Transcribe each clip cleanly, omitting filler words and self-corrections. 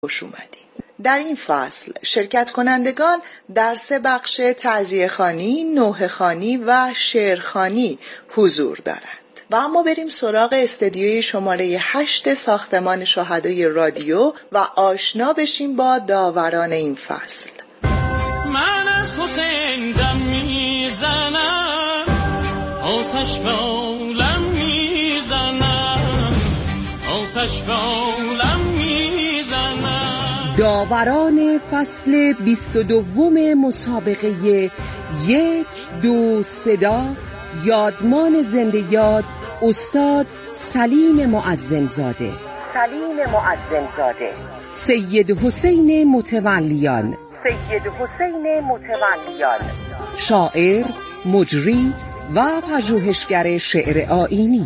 خوش اومدین. در این فصل شرکت کنندگان در 3 بخش تعزیه‌خوانی، نوحه‌خوانی و شعرخوانی حضور دارند. و اما بریم سراغ استدیوی شماره 8 ساختمان شهدای رادیو و آشنا بشیم با داوران این فصل. من از حسین دم میزنم، آتش به عالم میزنم، آتش به عالم میزنم. داوران فصل 22 مسابقه 1-2 صدا، یادمان زنده یاد استاد سلیم معزنزاده، سید حسین متولیان، شاعر، مجری و پژوهشگر شعر آیینی،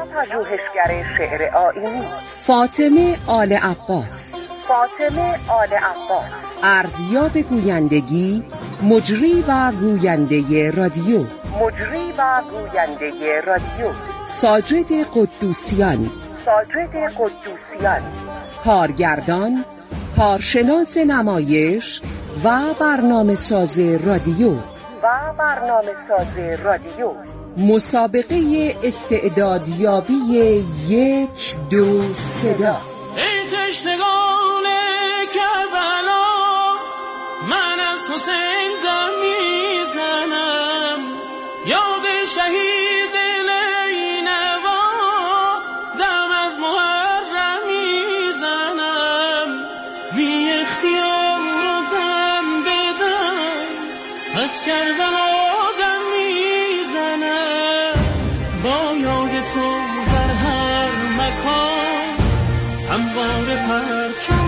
فاطمه آل عباس، ارزیاب گویندگی، مجری و گوینده رادیو، ساجد قدوسیان، کارگردان، کارشناس نمایش و برنامه‌ساز رادیو. مسابقه استعدادیابی 1-2 صدا. ای تشنگان کربلا، من از حسین دم میزنم، یاد شهید نینوا دم از محرم میزنم، بی اختیار رو دم بدم، از کربلا دم میزنم، با یاد تو در هر مکان همواره پرچم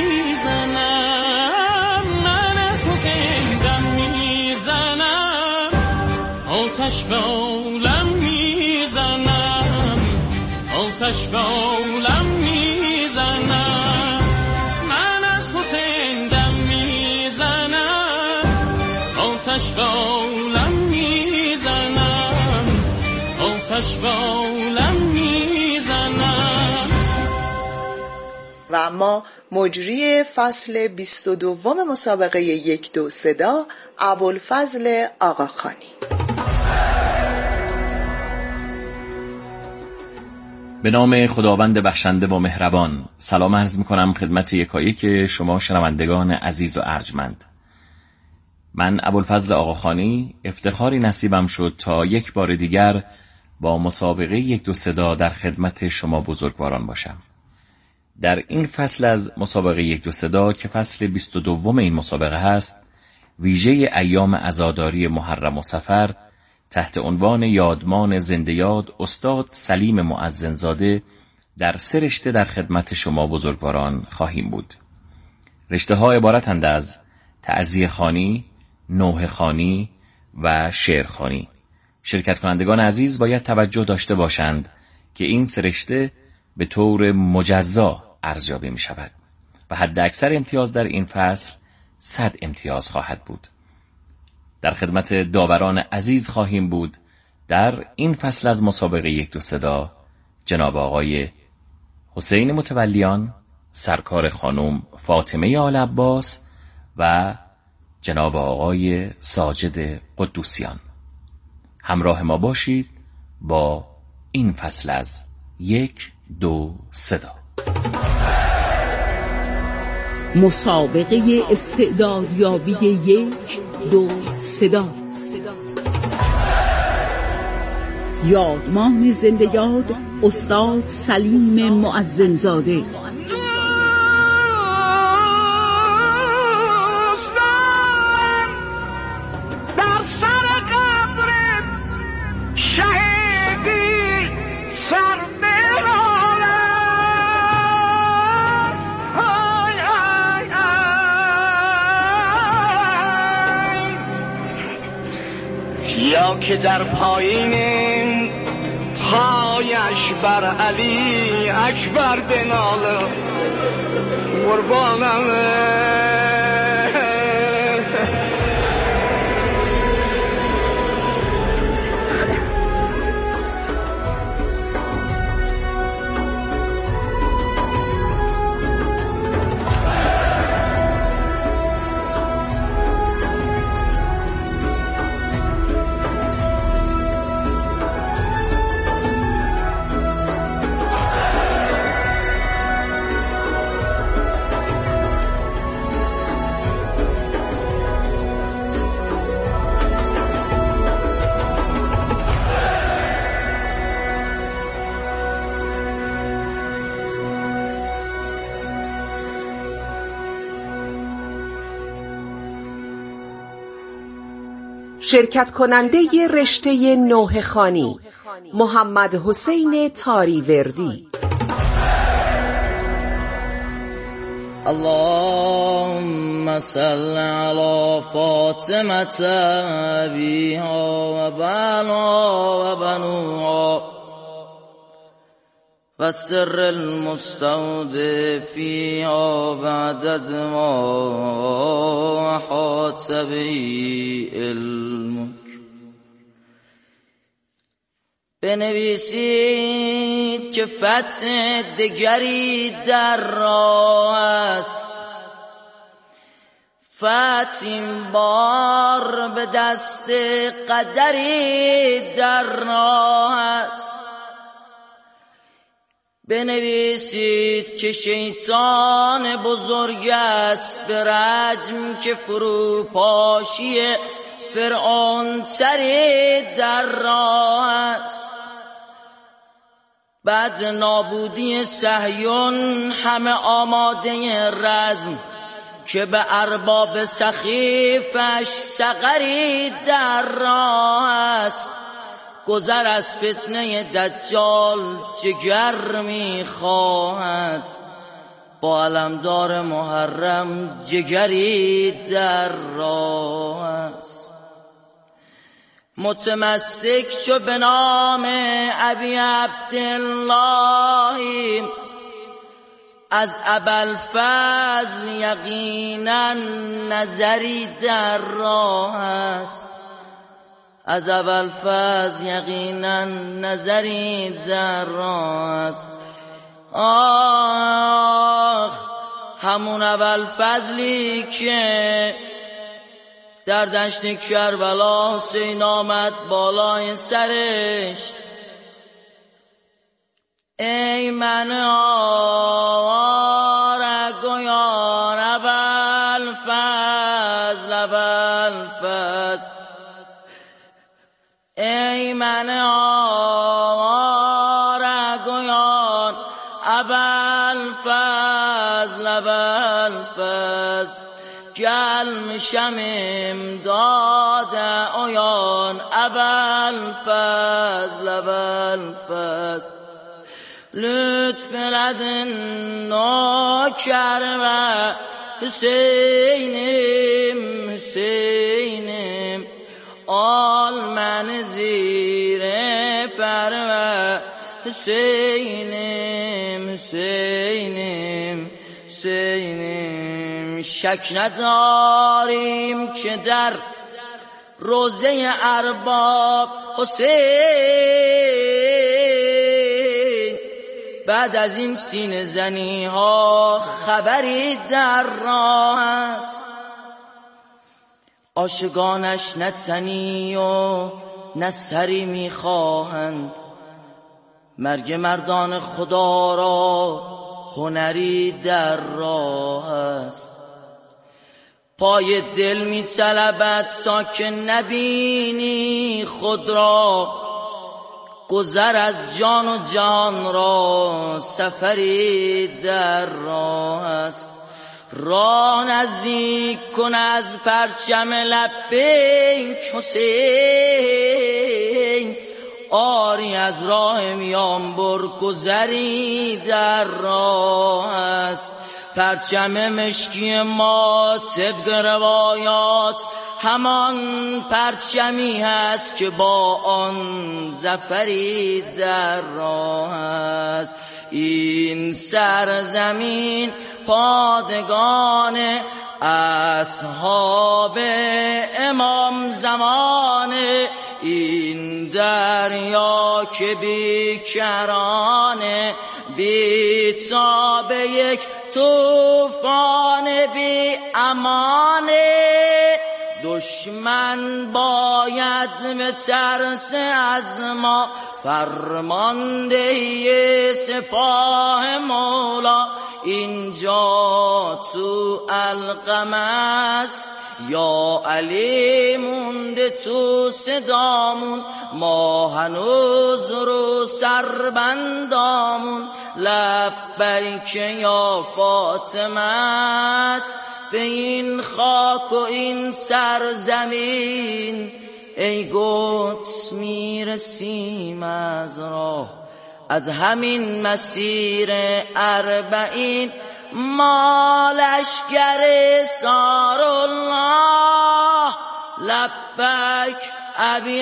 میزنم. من از حسین دم میزنم، آتش به عالم میزنم، آتش به عالم میزنم. من از حسین دم میزنم، آتش به عالم میزنم، آتش به عالم میزنم. و اما مجری فصل 22 مسابقه 1-2 صدا ابوالفضل آقاخانی. به نام خداوند بخشنده و مهربان. سلام عرض میکنم خدمت یکایک شما شنوندگان عزیز و ارجمند. من ابوالفضل آقاخانی افتخاری نصیبم شد تا یک بار دیگر با مسابقه 1-2 صدا در خدمت شما بزرگواران باشم. در این فصل از مسابقه 1-2 صدا که فصل 22 این مسابقه هست، ویژه ایام عزاداری محرم و صفر تحت عنوان یادمان زنده یاد استاد سلیم معزنزاده در 3 رشته در خدمت شما بزرگواران خواهیم بود. رشته ها عبارتند از تعزیه‌خوانی، نوحه‌خوانی و شعرخوانی. شرکت کنندگان عزیز باید توجه داشته باشند که این 3 رشته به طور مجزا ارزیابی می شود و حد اکثر امتیاز در این فصل 100 امتیاز خواهد بود. در خدمت داوران عزیز خواهیم بود در این فصل از مسابقه 1-2 صدا جناب آقای حسین متولیان، سرکار خانم فاطمه آل عباس و جناب آقای ساجد قدوسیان. همراه ما باشید با این فصل از 1-2 صدا. مسابقه استعدادیابی 1-2 صدا. یادمان زنده یاد استاد سلیم معزنزاده، یا که در پایین پایش بر علی اکبر بناله قربانم. شرکت کننده رشته نوحه خوانی محمد حسین تاریوردی. اللهم صل على فاطمة أبيها وبنها وبنوها والسر المستودع فيها بعدد ما أحاط به علمك. بنویسید که فتح دگری در راه است، فتح این بار به دست قدری در راه است. بنویسید که شیطان بزرگ است به رجم که فروپاشی فرعون سری در راه است. بعد نابودی صهیون همه آماده رزم که به ارباب سخیفش سقری در راه است. گذر از فتنه دجال جگر می‌خواهد، با علمدار محرم جگری در راه است. متمسک شو به نام ابی عبدالله، از ابوالفضل یقینا نظری در راه است. از ابوالفضل یقینا نظری در راه است. آخ همون ابوالفضلی که در دشت کربلا حسین آمد بالای سرش. ای من آواره گویان ابوالفضل ابوالفضل، ای من آواره گویان ابوالفضل ابوالفضل، گل شم امداد آیان ابوالفضل ابوالفضل. لطف لدن نوکر و حسینم حسینم، آل من زیر پر و حسینم حسینم حسینم. شک نداریم که در روضه ارباب حسین بعد از این سینه زنی ها خبری در راه است. عاشقانش نه تنی و نه سری میخواهند، مرگ مردان خدا را هنری در راه است. پای دل میطلبد تا که نبینی خود را، گذر از جان و جان را سفری در راه است. راه نزدیک کن از پرچم لبیک حسین، آری از راه میانبر گذری در راه است. پرچم مشکی ما طبق روایات همان پرچمی هست که با آن ظفری در راه است. این سرزمین پادگان اصحاب امام زمانه، این دریا که بیکرانه بی تاب یک طوفان بی امانه. دشمن باید به ترس از ما، فرمانده سپاه مولا اینجا تو القم است. یا علی مونده تو صدامون، ما هنوز رو سربندامون. لبیک یا فاطمه است به این خاک و این سرزمین، ای قدس میرسیم از راه، از همین مسیر اربعین ما لشکر سار الله. لبیک ابی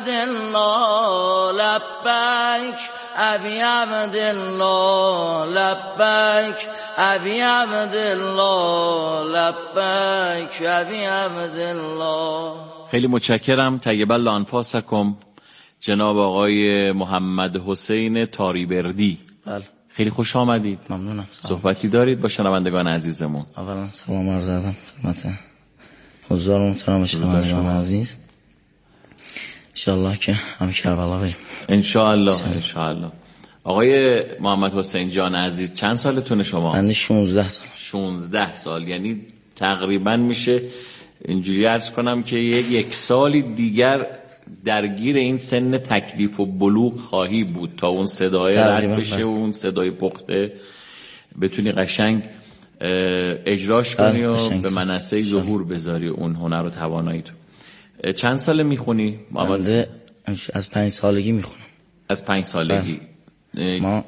عبدالله، لبیک ابی عبدالله، لبیک ابی عبدالله، لبیک ابی عبدالله. خیلی متشکرم. طیب الله انفاسکم جناب آقای محمد حسین تاریوردی. بله. خیلی خوش آمدید. ممنونم. صحبتی دارید با شنوندگان عزیزمون؟ اولا سلام عرض ادب خدمت حضار محترم شنوندگان عزیز. انشاءالله که هم کربلا بریم. انشاءالله. انشاءالله. آقای محمد حسین جان عزیز چند سالتونه شما؟ من 16 سال. 16 سال، یعنی تقریبا میشه اینجوری عرض کنم که یک سالی دیگر درگیر این سن تکلیف و بلوغ خواهی بود تا اون صدای رد بشه و اون صدای پخته بتونی قشنگ اجراش کنی و به منصه ظهور بذاری اون هنر و توانایی تو. چند ساله میخونی محمد؟ از 5 سالگی میخونم. از 5 سالگی. ما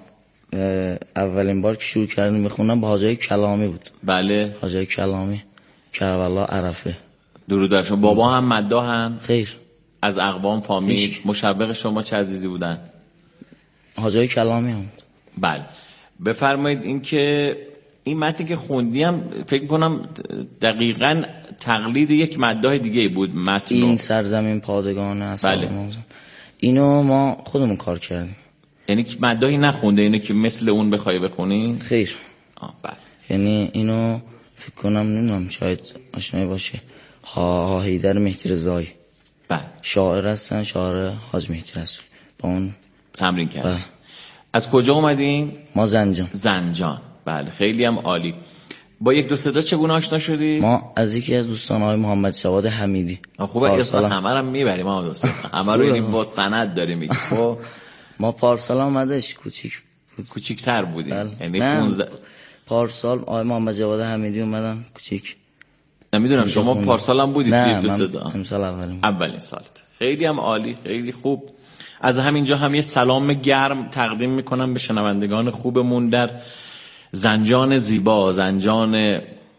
اولین بار که شروع کردیم میخونم با حاجی کلامی بود. بله. حاجی کلامی کربلا عرفه. درود بر شما. بابا هم مداحن؟ خیر. از اقوام فامیل. مشوق شما چه عزیزی بودن؟ حاجی کلامی هم. بله. بفرمایید این که این متنی که خوندیم فکر کنم دقیقاً تقلید یک مداح دیگه بود. متن این سرزمین پادگان است. بله. اینو ما خودمون کار کردیم. یعنی که مداحی نخونده، اینو که مثل اون بخوای بخونی؟ خیر. بله. یعنی اینو فکر کنم نمیدونم شاید آشنایی باشه. حیدر مهدی رضایی. بله. شاعر هستن، شاعر حاج مهدی رسول. با اون تمرین کردن. از کجا اومدین؟ ما زنجان. زنجان. بله خیلی هم عالی. با یک دو صدا چگونه آشنا شدی؟ ما از یکی از دوستان آقای محمد جواد حمیدی. خوبه اسم همه رو میبریم ما دوست. همه رو یعنی با سند داریم میگیم. خب ما پارسال اومدش کوچیک‌تر بودیم. یعنی 15 پارسال آقای محمد جواد حمیدی اومدن کوچیک. نمیدونم شما پارسال هم بودید توی دو صدا؟ نه من امسال اولین سالت. خیلی هم عالی، خیلی خوب. از همینجا هم یه سلام گرم تقدیم میکنم به شنوندگان خوبمون در زنجان زیبا، زنجان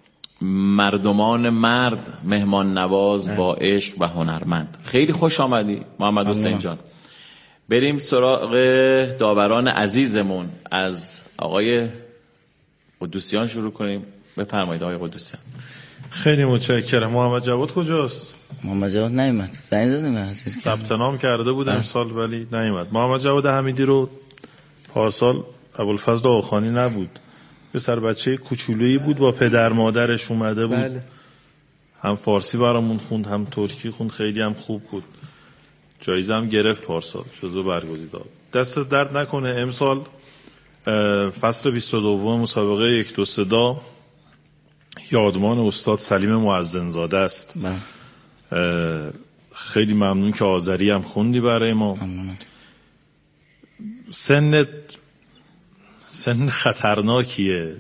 مردمان مرد، مهمان نواز با عشق و هنرمند. خیلی خوش آمدی محمد حسین جان. بریم سراغ داوران عزیزمون. از آقای قدوسیان شروع کنیم. بفرمایید آقای قدوسیان. خیلی متشکرم. محمد جواد کجاست؟ محمد جواد نیومد. زنگ دادم ثبت نام کرده بود امسال ولی نیومد. محمد جواد حمیدی رو پارسال ابوالفضل آقاخانی نبود. پسر بچه کوچولویی بود با پدر مادرش اومده بود. بله. هم فارسی برامون خوند هم ترکی خوند. خیلی هم خوب بود. جایزه هم گرفت پارسال. جزو برگزیدار. دست درد نکنه. امسال فصل 22 مسابقه یک دو صدا یادمان استاد سلیم مؤذنزاده است. خیلی ممنون که آذری هم خوندی برای ما. ممنونم. سن خطرناکیه.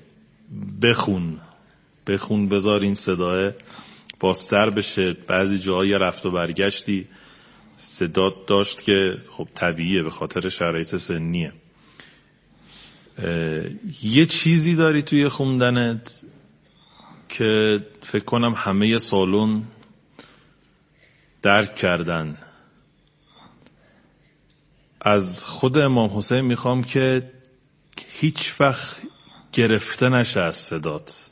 بخون بذار این صداه بازتر بشه. بعضی جاهای رفت و برگشتی صدا داشت که خب طبیعیه به خاطر شرایط سنیه. یه چیزی داری توی خوندنت که فکر کنم همه سالن درک کردن. از خود امام حسین میخوام که هیچ وقت گرفته نشه از صدات.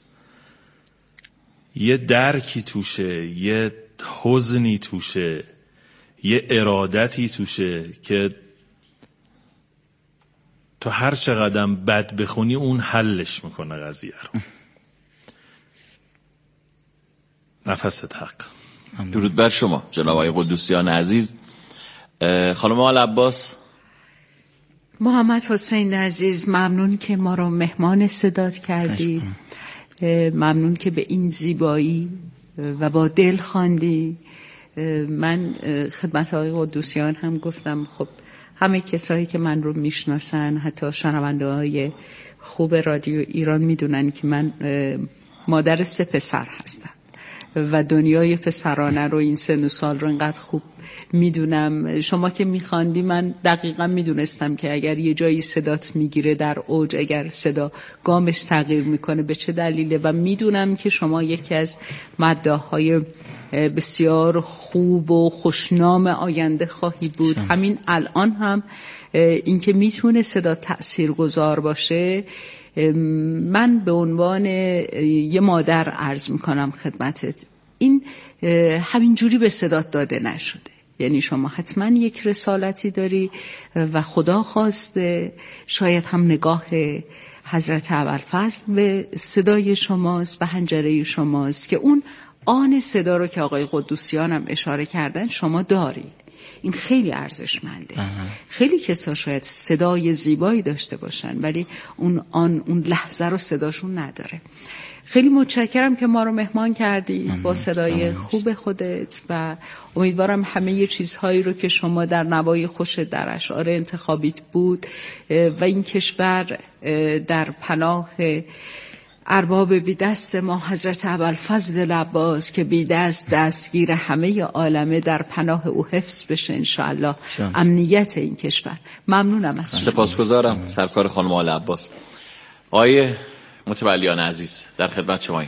یه درکی توشه، یه حزنی توشه، یه ارادتی توشه که تو هر چقدر بد بخونی اون حلش میکنه قضیه رو. نفست حق. درود بر شما جناب آقای قدوسیان عزیز. خانم آل عباس. محمد حسین عزیز ممنون که ما رو مهمان صدات کردی. ممنون که به این زیبایی و با دل خواندی. من خدمت آقای قدوسیان هم گفتم خب همه کسایی که من رو میشناسن حتی شنونده های خوب رادیو ایران میدونن که من مادر 3 پسر هستم و دنیای پسرانه رو این سن و سال رو انقدر خوب میدونم. شما که میخواندی من دقیقا میدونستم که اگر یه جایی صدات میگیره در اوج، اگر صدا گامش تغییر میکنه به چه دلیله، و میدونم که شما یکی از مداح‌های بسیار خوب و خوشنام آینده خواهی بود. همین الان هم این که میتونه صدا تأثیرگذار باشه، من به عنوان یه مادر عرض میکنم خدمتت، این همینجوری به صدات داده نشده. یعنی شما حتما یک رسالتی داری و خدا خواسته، شاید هم نگاه حضرت ابوالفضل به صدای شماست، به حنجره شماست که اون آن صدا رو که آقای قدوسیان هم اشاره کردن شما داری. این خیلی ارزشمنده. خیلی کسا شاید صدای زیبایی داشته باشن ولی اون لحظه رو صداشون نداره. خیلی متشکرم که ما رو مهمان کردی با صدای خوب خودت و امیدوارم همه ی چیزهایی رو که شما در نوای خوشت در اشعار انتخابیت بود و این کشور در پناه ارباب بی دست ما حضرت ابوالفضل عباس که بی دست دستگیر همه عالمه در پناه او حفظ بشه انشاءالله امنیت این کشور. ممنونم از شما. سپاسگزارم سرکار خانم آل عباس. آقای متولیان عزیز در خدمت شماییم.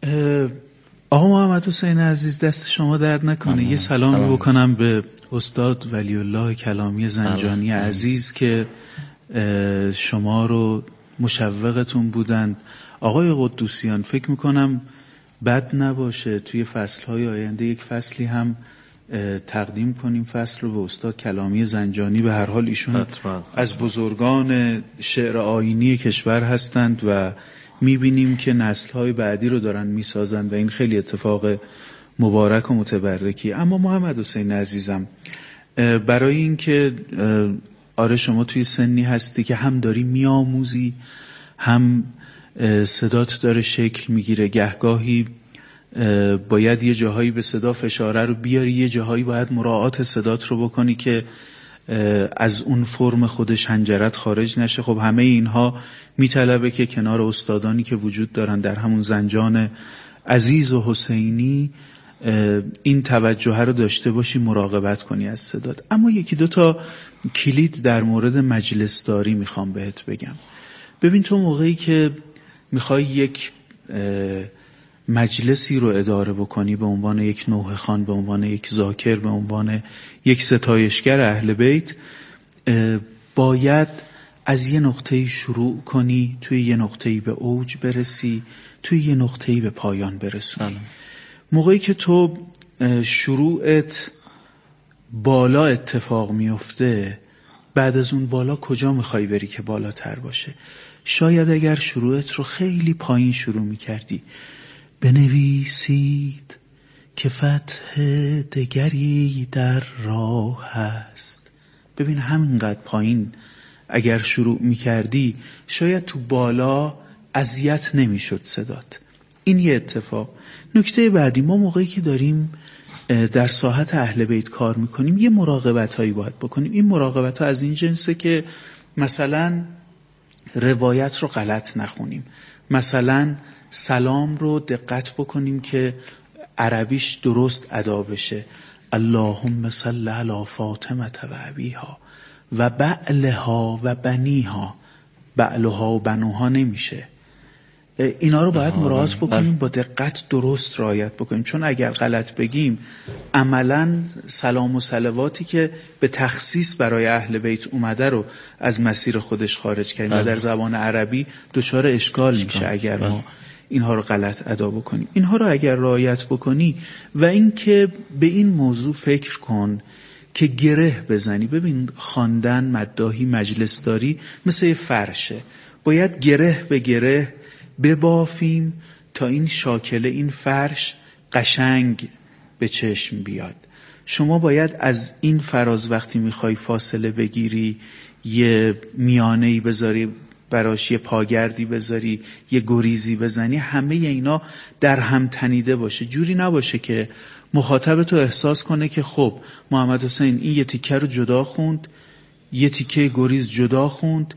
آقا محمد حسین عزیز دست شما درد نکنه. یه سلامی بکنم به استاد ولی الله کلامی زنجانی عزیز که شما رو مشوقتون بودند. آقای قدوسیان فکر میکنم بد نباشه توی فصلهای آینده یک فصلی هم تقدیم کنیم، فصل رو به استاد کلامی زنجانی. به هر حال ایشون از بزرگان شعر آیینی کشور هستند و میبینیم که نسلهای بعدی رو دارن میسازند و این خیلی اتفاق مبارک و متبرکی. اما محمد حسین عزیزم، برای اینکه آره شما توی سنی هستی که هم داری میآموزی، هم صدات داره شکل میگیره، گهگاهی باید یه جاهایی به صدا فشاره رو بیاری، یه جاهایی باید مراعات صدات رو بکنی که از اون فرم خودش حنجرت خارج نشه. خب همه اینها میطلبه که کنار استادانی که وجود دارن در همون زنجان عزیز و حسینی این توجه رو داشته باشی، مراقبت کنی از صدات. اما یکی دو تا کلید در مورد مجلس داری میخوام بهت بگم. ببین تو موقعی که میخوای یک مجلسی رو اداره بکنی به عنوان یک نوحه خوان، به عنوان یک ذاکر، به عنوان یک ستایشگر اهل بیت، باید از یه نقطه‌ای شروع کنی، توی یه نقطه‌ای به اوج برسی، توی یه نقطه‌ای به پایان برسونی. موقعی که تو شروعت بالا اتفاق میفته، بعد از اون بالا کجا میخوای بری که بالاتر باشه؟ شاید اگر شروعت رو خیلی پایین شروع میکردی، بنویسید که فتح دگری در راه است. ببین همینقدر پایین اگر شروع میکردی، شاید تو بالا اذیت نمیشد صدات. این یه اتفاق. نکته بعدی، ما موقعی که داریم در ساحت اهل بیت کار میکنیم یه مراقبت هایی باید بکنیم. این مراقبت ها از این جنسه که مثلا روایت رو غلط نخونیم، مثلا سلام رو دقت بکنیم که عربیش درست ادا بشه. اللهم صل علی فاطمه و ابیها و بعلها و بنیها. بعلها و بنوها نمیشه. اینا رو باید مراعات بکنیم، با دقت درست رعایت بکنیم، چون اگر غلط بگیم عملاً سلام و صلواتی که به تخصیص برای اهل بیت اومده رو از مسیر خودش خارج کردیم و در زبان عربی دچار اشکال میشه اگر ما اینها رو غلط ادا بکنیم. اینها رو اگر رعایت بکنی و اینکه به این موضوع فکر کن که گره بزنی. ببین خواندن، مداحی، مجلس داری مثل فرشه، باید گره به گره ببافیم تا این شاکله، این فرش قشنگ به چشم بیاد. شما باید از این فراز وقتی میخوای فاصله بگیری، یه میانه‌ای بذاری براش، یه پاگردی بذاری، یه گریزی بزنی، همه اینا در هم تنیده باشه. جوری نباشه که مخاطب تو احساس کنه که خب محمد حسین این یه تیکه رو جدا خوند، یه تیکه گریز جدا خوند،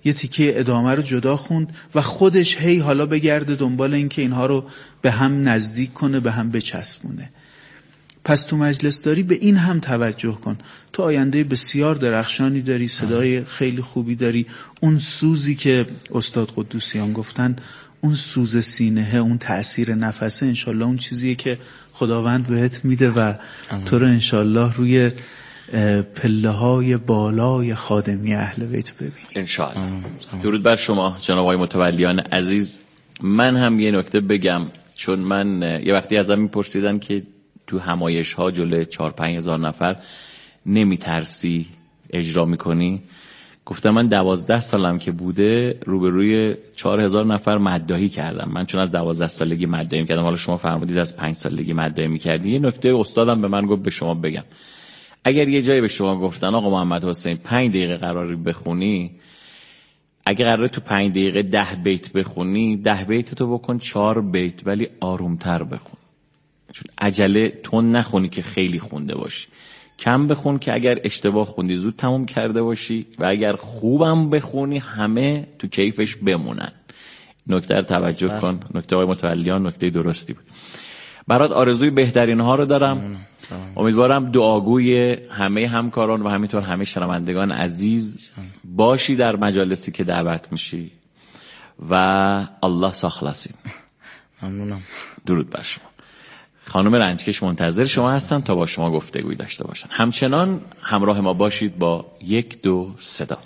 یه تیکه ادامه رو جدا خوند و خودش هی حالا بگرده دنبال این که اینها رو به هم نزدیک کنه، به هم بچسبونه. پس تو مجلس داری به این هم توجه کن. تو آینده بسیار درخشانی داری، صدای خیلی خوبی داری، اون سوزی که استاد قدوسیان گفتن، اون سوز سینه، اون تأثیر نفسه، انشالله اون چیزیه که خداوند بهت میده و تو رو انشالله روی پله های بالای خادمی اهل بیت ببینی انشالله. درود بر شما جناب آقای متولیان عزیز. من هم یه نکته بگم، چون من یه وقتی ازم میپرسیدن که تو همایش ها جلوی 4-5 هزار نفر نمیترسی اجرا میکنی؟ گفتم من 12 سالم که بوده روبروی 4000 نفر مداحی کردم. من چون از 12 سالگی مداحی میکردم، حالا شما فرمودید از 5 سالگی مداحی میکردی. یه نکته استادم به من گفت به شما بگم، اگر یه جایی به شما گفتن آقا محمد حسین 5 دقیقه قراری بخونی، اگر قراره تو 5 دقیقه 10 بیت بخونی، 10 بیت تو بکن 4 بیت ولی آرومتر بخون، چون عجله تون نخونی که خیلی خونده باشی، کم بخون که اگر اشتباه خوندی زود تموم کرده باشی و اگر خوبم بخونی همه تو کیفش بمونن. نکته رو توجه کن. نکته آقای متولیان نکته درستی بود. برات آرزوی بهترین ها رو دارم. امیدوارم دعاگوی همه همکاران و همینطور همه شنوندگان عزیز باشی در مجالسی که دعوت میشی و الله ساخلاصین. ممنونم. درود بر شما. خانم رنجکش منتظر شما هستن تا با شما گفتگوی داشته باشن. همچنان همراه ما باشید با 1-2 صدا.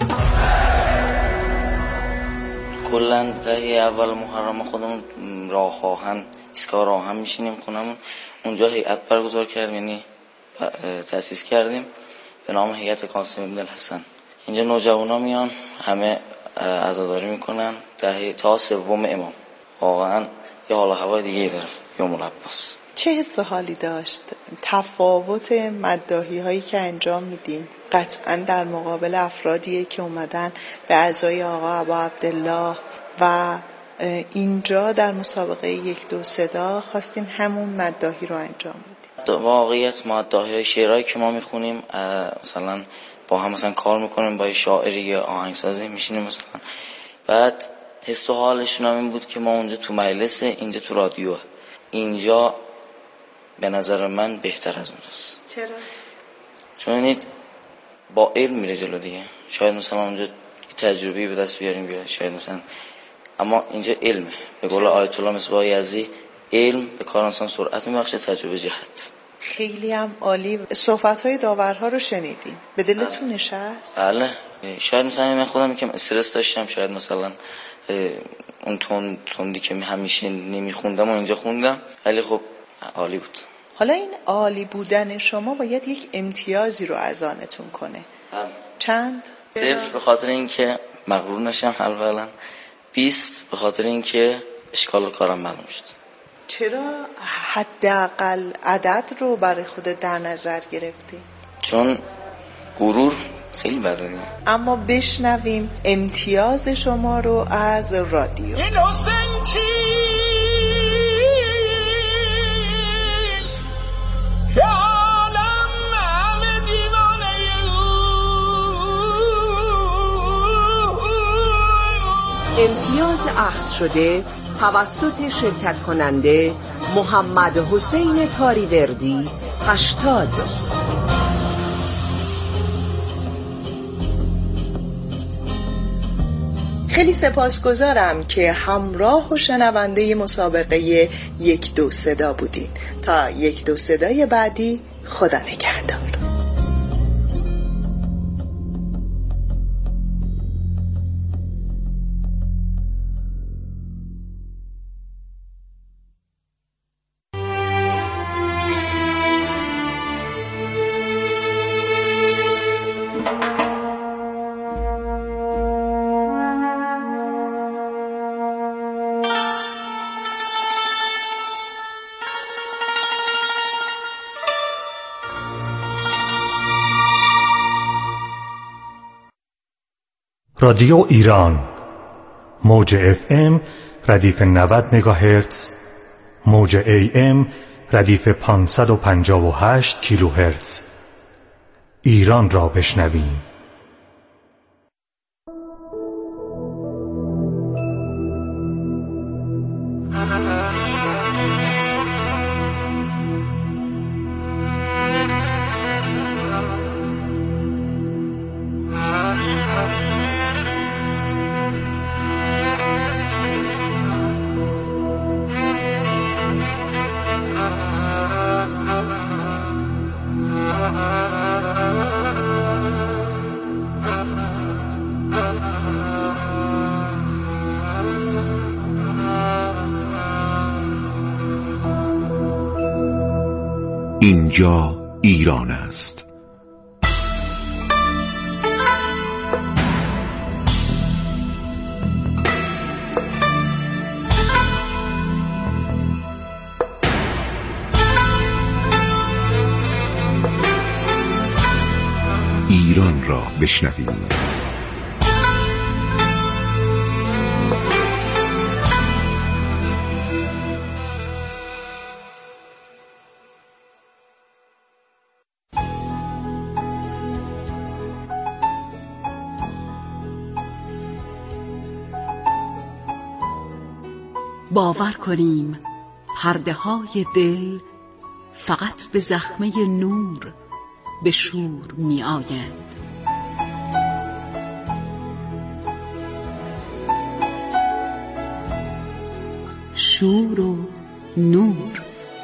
کلن دهه اول محرم خودمون راه آهن ایستگاه راه آهن میشینیم خونمون، اونجا هیئت برگزار کردیم، یعنی تأسیس کردیم به نام هیئت قاسم بن الحسن. اینجا نوجوانا میان همه عزاداری میکنن تا 3 امام. واقعا یه حال و هوای دیگه داره یوم العباس. چه حس و حالی داشت؟ تفاوت مداحی هایی که انجام میدین قطعا در مقابل افرادیه که اومدن به اعضای آقا ابا عبدالله و اینجا در مسابقه 1-2 صدا خواستین همون مداحی رو انجام بدیم. واقعیت مداحی های شعرهایی که ما میخونیم مثلا با هم مثلا کار میکنیم، با شاعری یا آهنگسازی میشینیم مثلا، بعد حس و حالشون هم این بود که ما اونجا تو مجلس، اینجا تو رادیو، اینجا به نظر من بهتر از اونجاست. چرا؟ چون با علم میره جلو دیگه. شاید مثلا اونجا تجربی به دست بیاریم شاید مثلا، اما اینجا علمه. به قول آیت الله مصباح یزدی، علم به کار انسان سرعت میبخشه، تجربه جهت. خیلی هم عالی. صحبت‌های داورها رو شنیدین؟ به دلتون نشست؟ بله. شاید مثلا من خودم یکم استرس داشتم، شاید مثلا اون تندی که همیشه نمیخوندم و اینجا خوندم، ولی خب عالی بود. حالا این عالی بودن شما باید یک امتیازی رو از آنتون کنه. چند؟ 0 به خاطر اینکه مغرور نشم اولا، 20 به خاطر اینکه اشکال کارم معلوم شد. چرا حداقل عدد رو برای خودت در نظر گرفتی؟ چون غرور خیلی بده. اما بشنویم امتیاز شما رو از رادیو. امتیاز اخذ شده توسط شرکت کننده محمد حسین تاریوردی 80. خیلی سپاسگزارم که همراه و شنونده مسابقه 1-2 صدا بودین. تا 1-2 صدای بعدی، خدا نگهدار. رادیو ایران، موج FM ردیف 90 مگاهرتز، موج AM ردیف 558 کیلوهرتز. ایران را بشنویم. اینجا ایران است. ایران را بشنویم. باور کنیم پرده های دل فقط به زخمه نور به شور می آیند. شور و نور.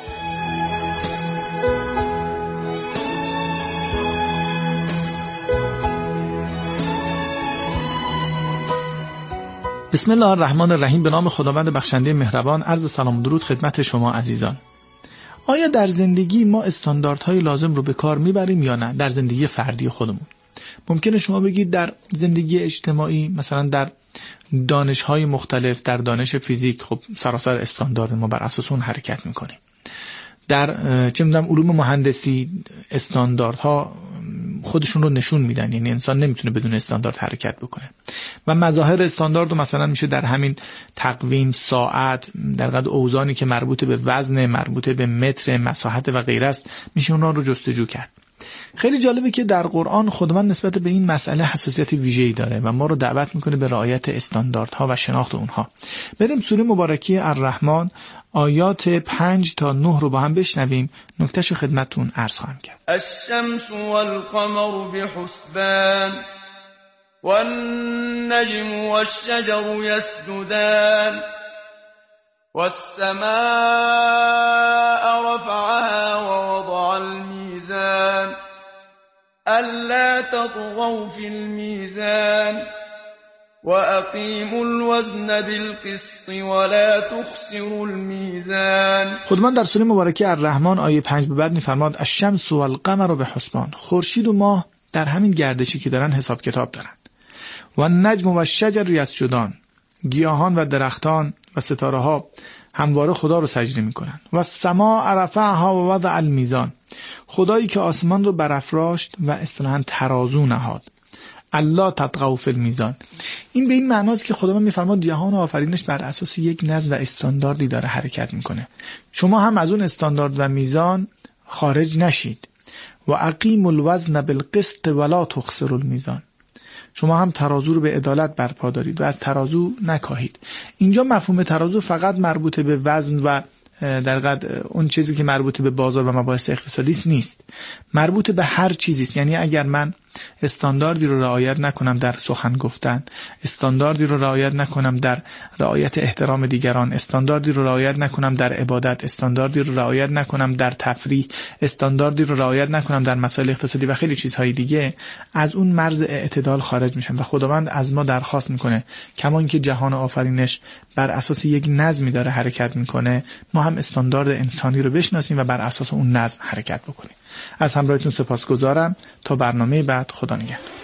بسم الله الرحمن الرحیم. به نام خداوند بخشنده مهربان. عرض سلام و درود خدمت شما عزیزان. آیا در زندگی ما استانداردهای لازم رو به کار میبریم یا نه؟ در زندگی فردی خودمون ممکنه شما بگید در زندگی اجتماعی، مثلا در دانش‌های مختلف، در دانش فیزیک، خب سراسر استاندارد ما بر اساس اون حرکت میکنیم. در چه میدونم علوم مهندسی استانداردها خودشون رو نشون میدن، یعنی انسان نمیتونه بدون استاندارد حرکت بکنه. و مظاهر استاندارد رو مثلا میشه در همین تقویم، ساعت، در قد اوزانی که مربوط به وزن، مربوط به متر، مساحت و غیره است، میشه اونها رو جستجو کرد. خیلی جالبه که در قرآن خداوند نسبت به این مسئله حساسیت ویژه‌ای داره و ما رو دعوت میکنه به رعایت استانداردها و شناخت اونها. بریم سوره مبارکه الرحمن آیات 5 تا 9 رو با هم بشنویم. نکتهشو خدمتتون عرض خواهم کرد. الشمس والقمر بحسبان والنجم والشجر يسجدان والسماء رفعها ووضع الميزان ألا تطغوا في الميزان وأقيموا الوزن بالقسط ولا تخسروا الميزان. خداوند در سوره مبارکه الرحمن آیه 5 به بعد می‌فرماد الشمس والقمر بحسبان. خورشید و ماه در همین گردشی که دارن حساب کتاب دارن. و النجم و الشجر یسجدان. گیاهان و درختان و ستاره ها همواره خدا رو سجده میکنن. و السماء رفعها و وضع المیزان. خدایی که آسمان رو برافراشت و اصطلاحاً ترازو نهاد. الا تطغوا فی المیزان. این به این معناست که خداوند میفرماد جهان آفرینش بر اساس یک نظم و استانداردی داره حرکت میکنه. شما هم از اون استاندارد و میزان خارج نشید. و اقیموا الوزن بالقسط ولا تخسروا المیزان. شما هم ترازو رو به عدالت برپا دارید و از ترازو نکاهید. اینجا مفهوم ترازو فقط مربوط به وزن و در قد اون چیزی که مربوط به بازار و مباحث اقتصادی نیست، مربوط به هر چیزی است. یعنی اگر من استانداردی رو رعایت نکنم در سخن گفتن، استانداردی رو رعایت نکنم در رعایت احترام دیگران، استانداردی رو رعایت نکنم در عبادت، استانداردی رو رعایت نکنم در تفریح، استانداردی رو رعایت نکنم در مسائل اقتصادی و خیلی چیزهای دیگه، از اون مرز اعتدال خارج میشم و خداوند از ما درخواست میکنه کما اینکه جهان آفرینش بر اساس یک نظمی داره حرکت میکنه، ما هم استاندارد انسانی رو بشناسیم و بر اساس اون نظم حرکت بکنیم. از همراهیتون سپاسگزارم. تا برنامه بعد، خدا نگهدار.